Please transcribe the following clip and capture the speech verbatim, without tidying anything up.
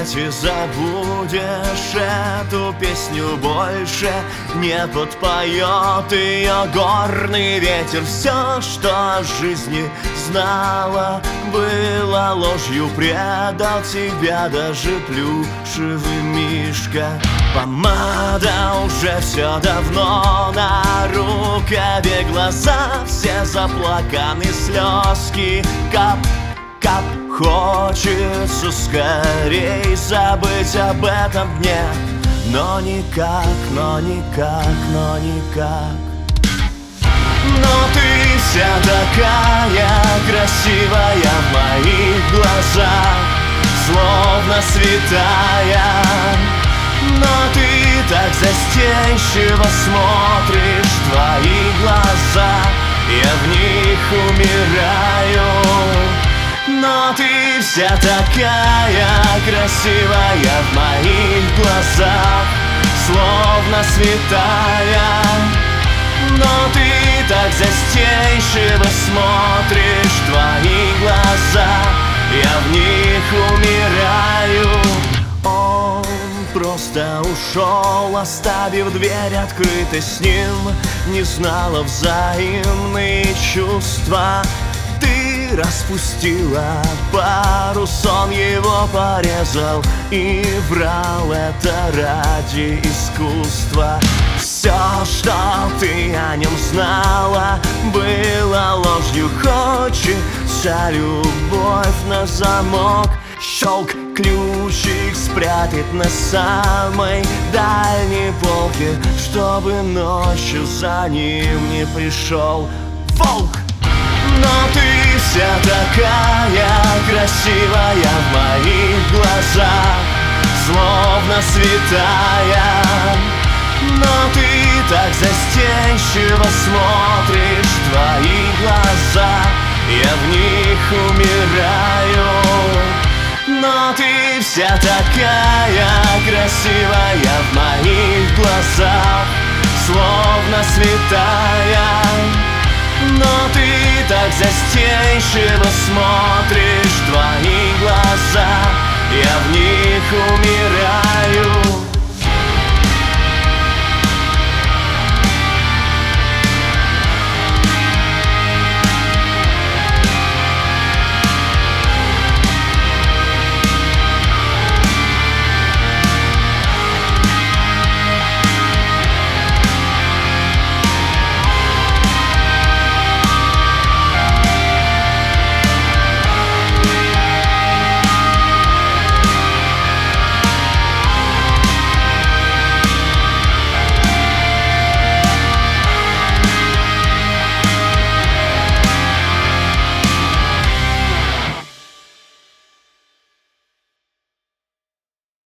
свете забудешь эту песню больше, не подпоет ее горный ветер. Все, что о жизни знала, было ложью, предал тебя даже плюшевый мишка. Помада уже все давно на рукаве, глаза все заплаканы, слезки кап, кап. Хочется скорей забыть об этом дне, но никак, но никак, но никак. Но ты вся такая красивая в моих глазах, словно святая. Но ты так застенчиво смотришь, твои глаза, я в них умираю. Но ты вся такая красивая в моих глазах, словно святая. Но ты так застенчиво смотришь, твои глаза, я в них умираю. Он просто ушел, оставив дверь открытой, с ним не знала взаимные чувства. Ты распустила парус, он его порезал и врал, это ради искусства. Все, что ты о нем знала, было ложью. Хочется любовь на замок, щелк, ключик спрятать на самой дальней полке, чтобы ночью за ним не пришел волк. Но ты вся такая красивая в моих глазах, словно святая. Но ты так застенчиво смотришь, твои глаза, я в них умираю. Но ты вся такая красивая в моих глазах, словно святая. Но ты так застенчиво смотришь, твои глаза, я в них умираю.